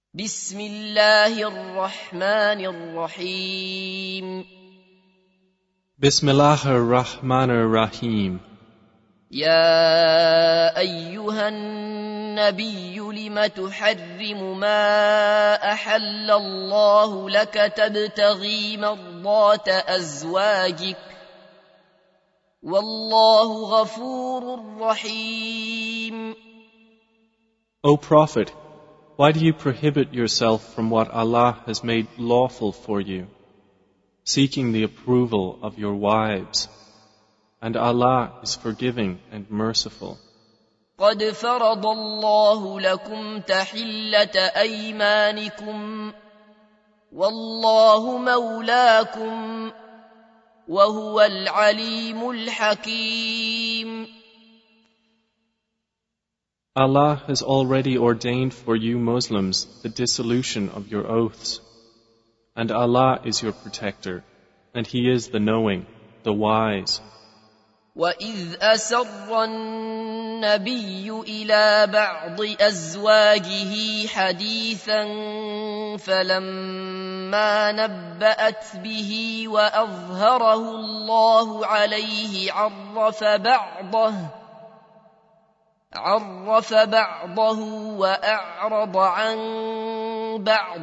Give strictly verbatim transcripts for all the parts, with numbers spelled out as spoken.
بسم الله الرحمن الرحيم بسم الله الرحمن الرحيم يا أيها النبي لم تحرم ما أحل الله لك تبتغي مرضات أزواجك والله غفور رحيم. O Prophet, why do you prohibit yourself from what Allah has made lawful for you, seeking the approval of your wives? And Allah is forgiving and merciful. قد فرض الله لكم تحلة أيمانكم والله مولاكم وهو العليم الحكيم. Allah has already ordained for you Muslims the dissolution of your oaths. And Allah is your protector, and He is the knowing, the wise. وَإِذْ أَسَرَّ النَّبِيُّ إِلَى بَعْضِ أَزْوَاجِهِ حَدِيثًا فَلَمَّا نَبَّأَتْ بِهِ وَأَظْهَرَهُ اللَّهُ عَلَيْهِ عَرَّفَ بَعْضَهُ عرف بعضه وأعرض عن بعض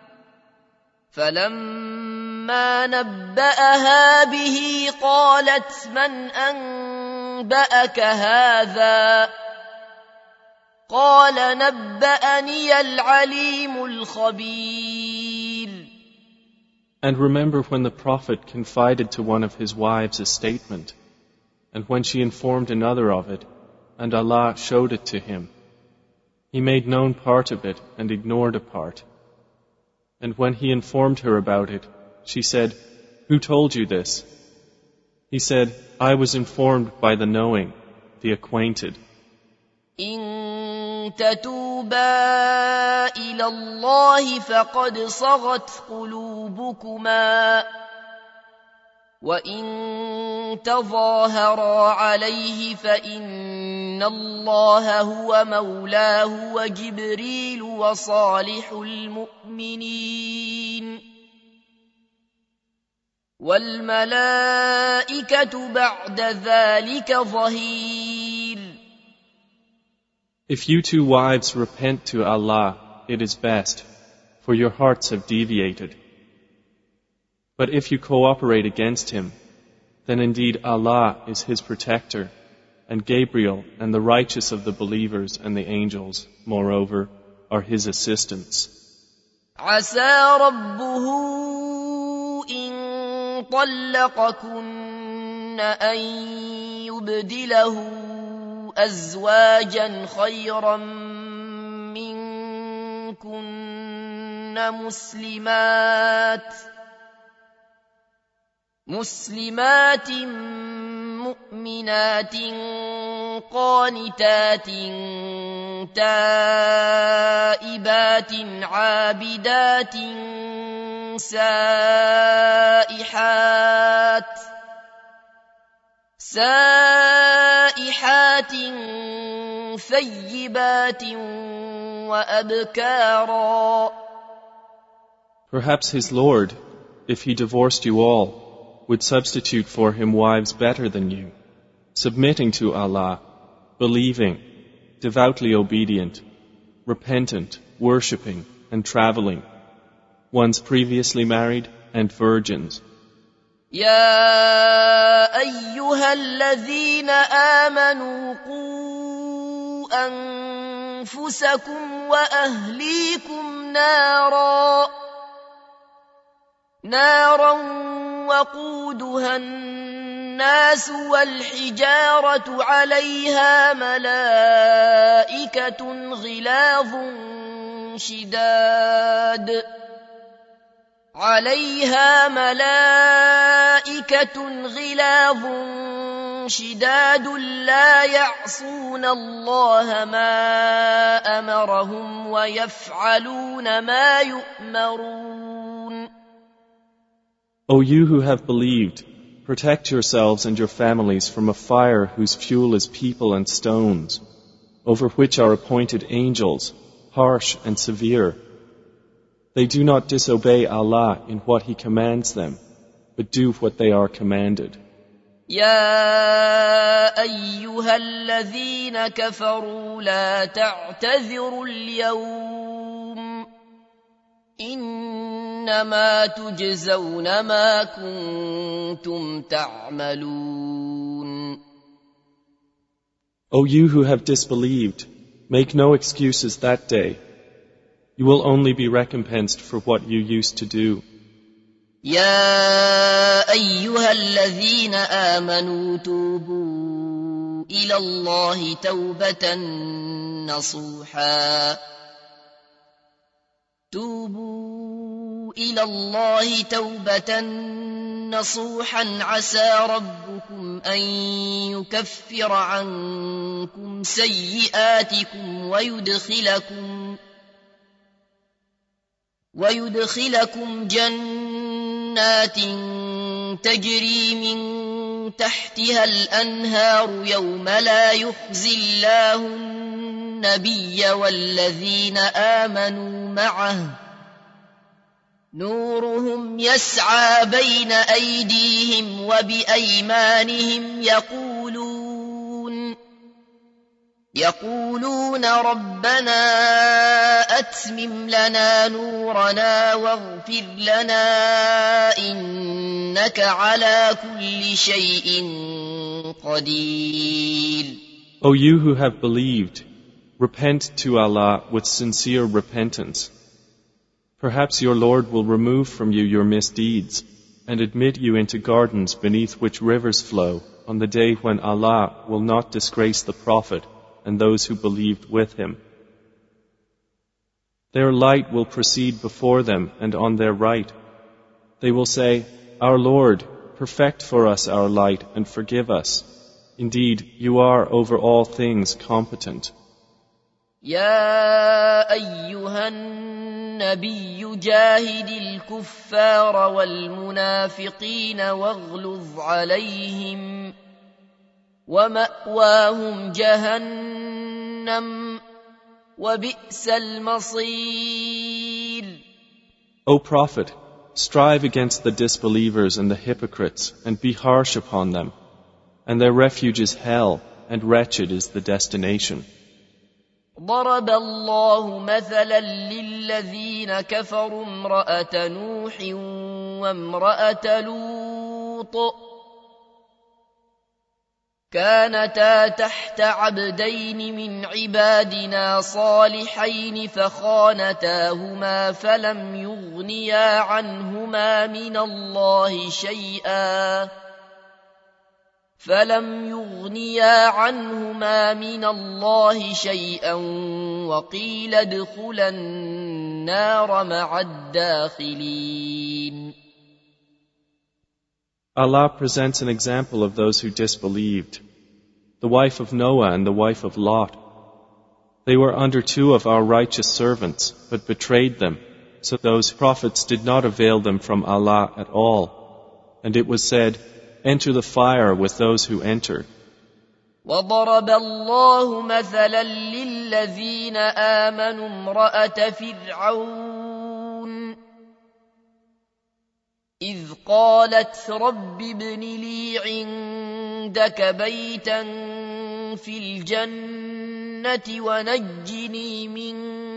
فلما نبأها به قالت من أنبأك هذا قال نبأني العليم الخبير. And remember when the Prophet confided to one of his wives a statement, and when she informed another of it, and Allah showed it to him. He made known part of it and ignored a part. And when he informed her about it, she said, "Who told you this?" He said, "I was informed by the knowing, the acquainted." إن تتوبا إلى الله فقد صغت قلوبكما وَإِن تَظَاهَرَا عَلَيْهِ فَإِنَّ اللَّهَ هُوَ مَوْلَاهُ وَجِبْرِيلُ وَصَالِحُ الْمُؤْمِنِينَ وَالْمَلَائِكَةُ بَعْدَ ذَلِكَ ظَهِيرٌ. If you two wives repent to Allah, it is best, for your hearts have deviated. But if you cooperate against him, then indeed Allah is his protector, and Gabriel and the righteous of the believers and the angels, moreover, are his assistants. عسى ربه إن طلقكن أن يبدله أزواجا خيرا منكن مسلمات مسلمات مؤمنات قانتات تائبات عابدات سائحات سائحات ثيبات وأبكارا. Perhaps his Lord, if he divorced you all, would substitute for him wives better than you, submitting to Allah, believing, devoutly obedient, repentant, worshipping, and traveling, ones previously married and virgins. يا أيها الذين آمنوا قوا أنفسكم وأهليكم نارا نارا وقودها الناس والحجارة عليها ملائكة غلاظ شداد عليها ملائكة غلاظ شداد لا يعصون الله ما أمرهم ويفعلون ما يؤمرون. O you who have believed, protect yourselves and your families from a fire whose fuel is people and stones, over which are appointed angels, harsh and severe, They do not disobey Allah in what He commands them, but do what they are commanded. يا أيها الذين كفروا لا تعتذروا اليوم إنما تجزون ما كنتم تعملون. O you who have disbelieved, make no excuses that day. You will only be recompensed for what you used to do. يا أيها الذين آمنوا توبوا إلى الله توبة نصوحا توبوا إلى الله توبة نصوحا عسى ربكم أن يكفر عنكم سيئاتكم ويدخلكم ويدخلكم جنات تجري من تحتها الأنهار يوم لا يخزي الله النبي والذين آمنوا معه نورهم يسعى بين أيديهم وبأيمانهم يقولون يقولون ربنا أتمم لنا نورنا واغفر لنا إنك على كل شيء قدير. O you who have believed, repent to Allah with sincere repentance. Perhaps your Lord will remove from you your misdeeds and admit you into gardens beneath which rivers flow on the day when Allah will not disgrace the Prophet and those who believed with him. Their light will proceed before them and on their right. They will say, Our Lord, perfect for us our light and forgive us. Indeed, you are over all things competent. يا أيها النبي جاهد الكفار والمنافقين واغلظ عليهم ومأواهم جهنم وبئس المصير. O Prophet, strive against the disbelievers and the hypocrites and be harsh upon them, and their refuge is hell, and wretched is the destination. ضرب الله مثلا للذين كفروا امرأة نوح وامرأة لوط كانتا تحت عبدين من عبادنا صالحين فخانتاهما فلم يغنيا عنهما من الله شيئا فلم يغنيا عنهما من الله شيئا وقيل ادخلا النار مع الداخلين. Allah presents an example of those who disbelieved. The wife of Noah and the wife of Lot. They were under two of our righteous servants, but betrayed them, so those prophets did not avail them from Allah at all. And it was said, Enter the fire with those who enter. وضرب الله مثلا للذين آمنوا امرأة فرعون إذ قالت رب ابن لي عندك بيتا في الجنة ونجني من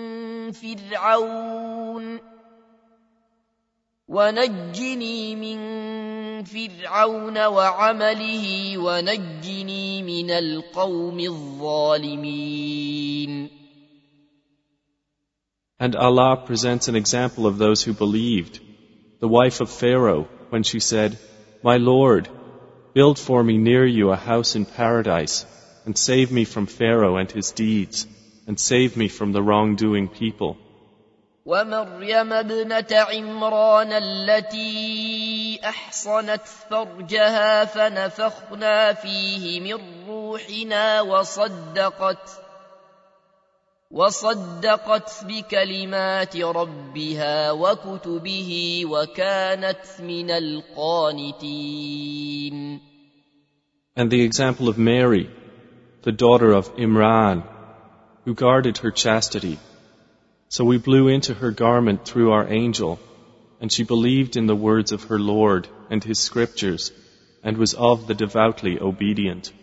فرعون ونجني من فرعون وعمله ونجني من القوم الظالمين. And Allah presents an example of those who believed. The wife of Pharaoh, when she said, My Lord, build for me near you a house in paradise, and save me from Pharaoh and his deeds, and save me from the wrongdoing people. ومريم ابنة عمران التي أحصنت فرجها فنفخنا فيه من روحنا وصدقت وصدقت بكلمات ربها وكتبه وكانت من القانتين. And the example of Mary, the daughter of Imran, who guarded her chastity, So we blew into her garment through our angel, and she believed in the words of her Lord and His scriptures, and was of the devoutly obedient.